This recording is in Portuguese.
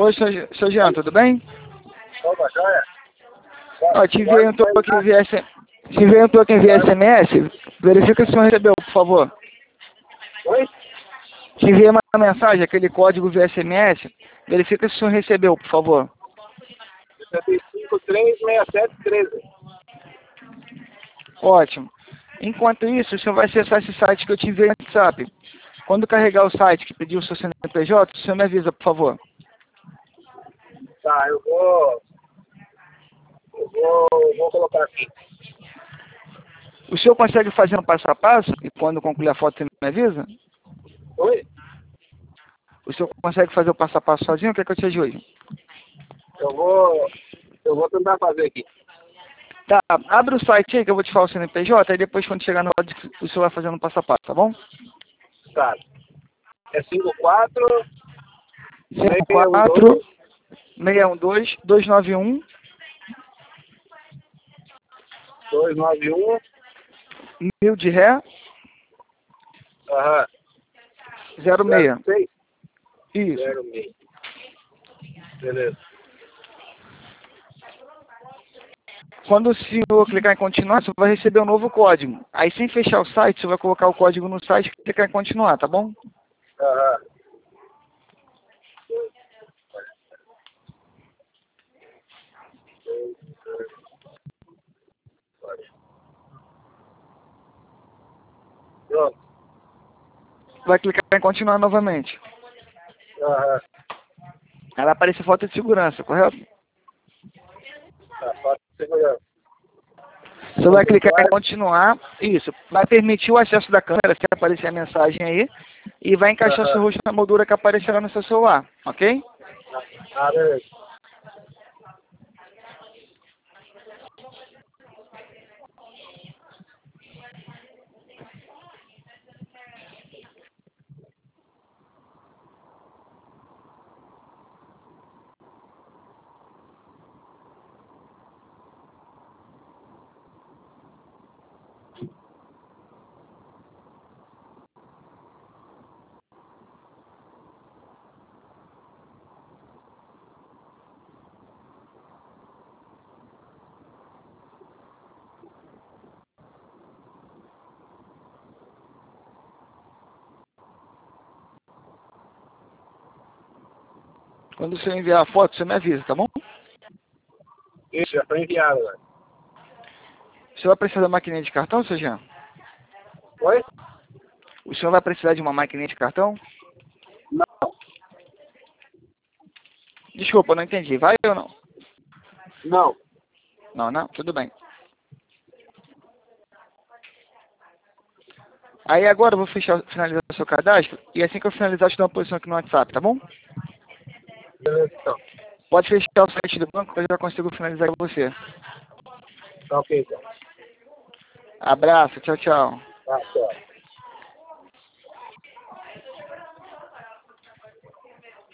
Oi, seu Jean, tudo bem? Opa, joia? Ó, te enviei um token via SMS. Verifica se o senhor recebeu, por favor. Oi? Te enviei uma mensagem, aquele código via SMS. Verifica se o senhor recebeu, por favor. 536713. Ótimo. Enquanto isso, o senhor vai acessar esse site que eu te enviei no WhatsApp. Quando carregar o site que pediu o seu CNPJ, o senhor me avisa, por favor. Tá, eu vou colocar aqui. O senhor consegue fazer um passo a passo? E quando concluir a foto, você me avisa? Oi? O senhor consegue fazer o passo a passo sozinho? O que é que eu te ajude? Eu vou tentar fazer aqui. Tá, abre o site aí que eu vou te falar o CNPJ, aí depois quando chegar no lado o senhor vai fazendo passo a passo, tá bom? Tá. É 54 54 612 291 291. 1000 de ré Aham. 06. 06. Isso. 06. Beleza. Quando o senhor clicar em continuar, você vai receber um novo código. Aí sem fechar o site, você vai colocar o código no site e clicar em continuar, tá bom? Aham. Pronto. Vai clicar em continuar novamente. Aham. Aí vai aparecer foto de segurança, correto? Tá, pode segurança. Você vai clicar em continuar, isso, vai permitir o acesso da câmera, se aparecer a mensagem aí, e vai encaixar seu Aham. rosto na moldura que aparecerá no seu celular, ok? Ah, beleza. Quando você enviar a foto, você me avisa, tá bom? Isso, já foi enviado, velho. Você vai precisar da maquininha de cartão, seu Jean? Oi? O senhor vai precisar de uma maquininha de cartão? Não. Desculpa, eu não entendi. Vai ou não? Não. Não, não? Tudo bem. Aí agora eu vou finalizar o seu cadastro, e assim que eu finalizar, eu te dou uma posição aqui no WhatsApp, tá bom? Beleza, então. Pode fechar o site do banco, que eu já consigo finalizar com você. Tá ok, então. Abraço, tchau, tchau. Tá, tchau.